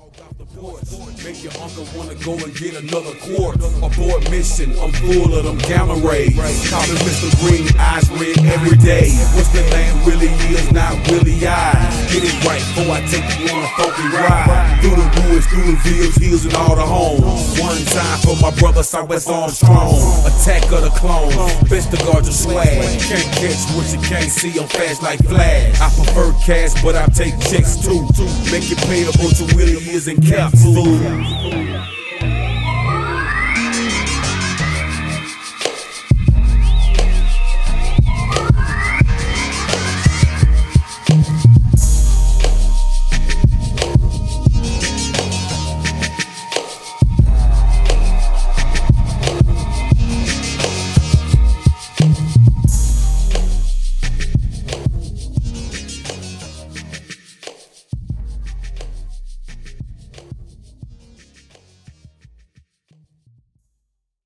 Make your uncle wanna go and get another quart. Abort mission, I'm full of them gamma rays. Call me Mr. Green, eyes red every day. What's the name really is, not really I. Get it right before I take you on a funky ride. Through the woods, through the fields, hills, and all the homes. One time for my brother Southwest Armstrong. Attack of the clones, best to guard your swag. Can't catch what you can't see, I'm fast like Flash. I prefer cash, but I take checks too. Make it payable to Willie is in capsule.